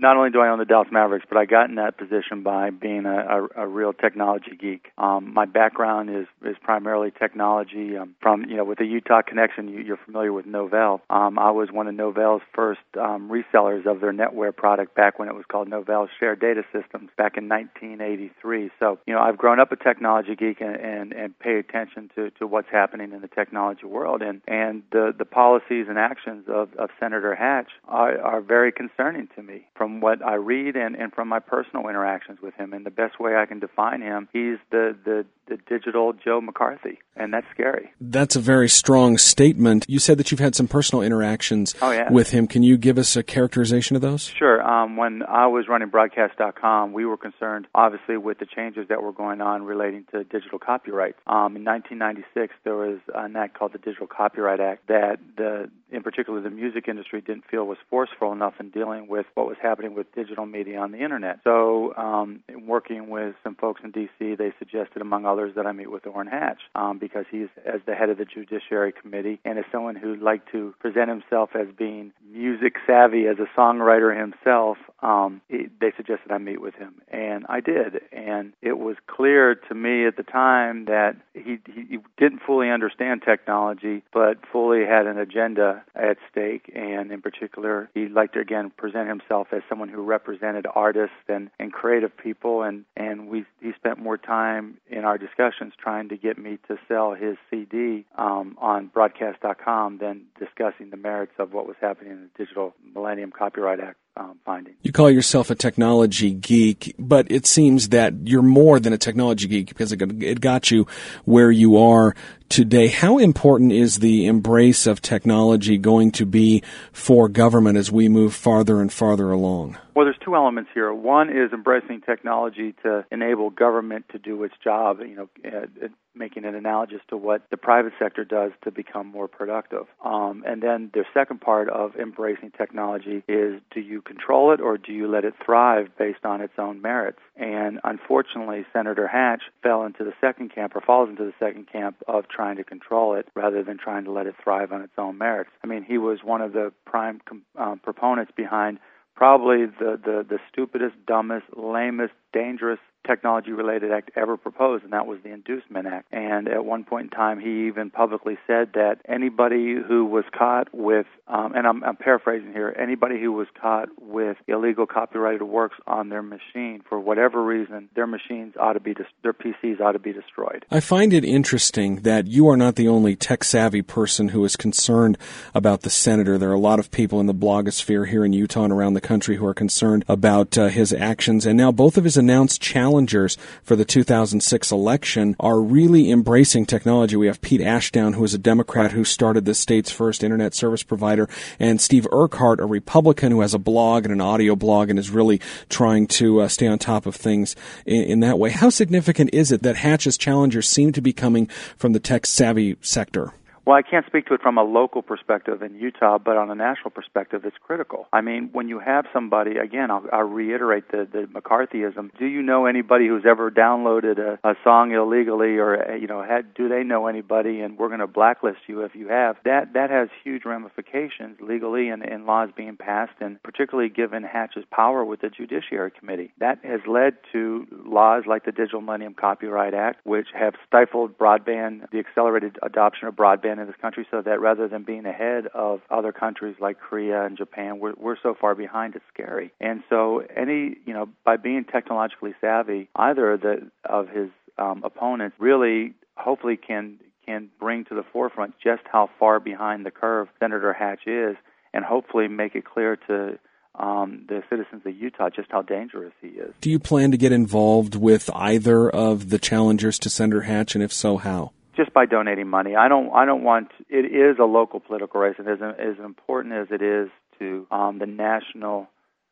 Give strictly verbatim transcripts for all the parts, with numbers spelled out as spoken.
not only do I own the Dallas Mavericks, but I got in that position by being a, a, a real technology geek. Um, my background is, is primarily technology. Um, from, you know, with the Utah connection, you, you're familiar with Novell. Um, I was one of Novell's first um, resellers of their NetWare product back when it was called Novell Shared Data Systems back in nineteen eighty-three. So, you know, I've grown up a technology geek and, and, and pay attention to, to what's happening in the technology world. And, and the, the policies and actions of, of Senator Hatch are, are very concerning to me from what I read and, and from my personal interactions with him. And the best way I can define him, he's the, the, the digital Joe McCarthy, and that's scary. That's a very strong statement. You said that you've had some personal interactions oh, yeah. with him. Can you give us a characterization of those? Sure. Um, when I was running broadcast dot com, we were concerned, obviously, with the changes that were going on relating to digital copyright. Um, in nineteen ninety-six, there was an act called the Digital Copyright Act that, the, in particular, the music industry didn't feel was forceful enough in dealing with what was happening with digital media on the Internet. So, um, in working with some folks in D C, they suggested, among others, that I meet with Orrin Hatch um, because he's, as the head of the Judiciary Committee, and as someone who liked to present himself as being music savvy as a songwriter himself, um, he, they suggested I meet with him, and I did. And it was clear to me at the time that he, he, he didn't fully understand technology, but fully had an agenda at stake. And in particular, he liked to again present himself as someone who represented artists and, and creative people. And and we he spent more time in our discussions trying to get me to sell his C D um, on broadcast dot com than discussing the merits of what was happening in the Digital Millennium Copyright Act um, findings. You call yourself a technology geek, but it seems that you're more than a technology geek because it got, it got you where you are today. How important is the embrace of technology going to be for government as we move farther and farther along? Well, there's two elements here. One is embracing technology to enable government to do its job, you know, uh, making it analogous to what the private sector does to become more productive. Um, and then the second part of embracing technology is, do you control it or do you let it thrive based on its own merits? And unfortunately, Senator Hatch fell into the second camp, or falls into the second camp, of trying to control it rather than trying to let it thrive on its own merits. I mean, he was one of the prime um, proponents behind probably the, the, the stupidest, dumbest, lamest, dangerous technology-related act ever proposed, and that was the Inducement Act. And at one point in time, he even publicly said that anybody who was caught with, um, and I'm, I'm paraphrasing here, anybody who was caught with illegal copyrighted works on their machine, for whatever reason, their machines ought to be, dis- their P Cs ought to be destroyed. I find it interesting that you are not the only tech-savvy person who is concerned about the senator. There are a lot of people in the blogosphere here in Utah and around the country who are concerned about uh, his actions, and now both of his announced challengers for the two thousand six election are really embracing technology. We have Pete Ashdown, who is a Democrat who started the state's first internet service provider, and Steve Urquhart, a Republican who has a blog and an audio blog and is really trying to uh, stay on top of things in, in that way. How significant is it that Hatch's challengers seem to be coming from the tech-savvy sector? Well, I can't speak to it from a local perspective in Utah, but on a national perspective, it's critical. I mean, when you have somebody, again, I'll, I'll reiterate the, the McCarthyism. Do you know anybody who's ever downloaded a, a song illegally, or, you know, had, do they know anybody, and we're going to blacklist you if you have? That that has huge ramifications legally and in laws being passed, and particularly given Hatch's power with the Judiciary Committee. That has led to laws like the Digital Millennium Copyright Act, which have stifled broadband, the accelerated adoption of broadband in this country, so that rather than being ahead of other countries like Korea and Japan, we're, we're so far behind, it's scary. And so any, you know, by being technologically savvy, either of, the, of his um, opponents really hopefully can can bring to the forefront just how far behind the curve Senator Hatch is, and hopefully make it clear to um, the citizens of Utah just how dangerous he is. Do you plan to get involved with either of the challengers to Senator Hatch, and if so, how? Just by donating money. I don't. I don't want. It is a local political race, and as as important as it is to um, the national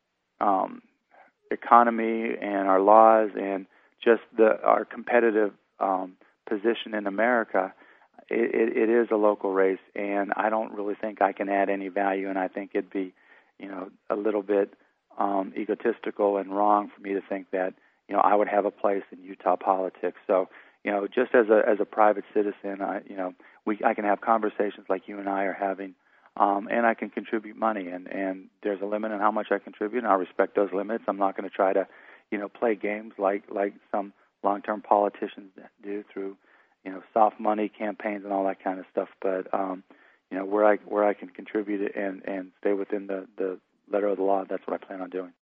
um, economy and our laws and just the our competitive um, position in America, it, it, it is a local race, and I don't really think I can add any value. And I think it'd be, you know, a little bit um, egotistical and wrong for me to think that, you know, I would have a place in Utah politics. So, you know, just as a as a private citizen, I, you know, we I can have conversations like you and I are having Um, and I can contribute money, and, and there's a limit on how much I contribute, and I respect those limits. I'm not going to try to, you know, play games like, like some long-term politicians do through, you know, soft money campaigns and all that kind of stuff. But, um, you know, where I where I can contribute and, and stay within the, the letter of the law, that's what I plan on doing.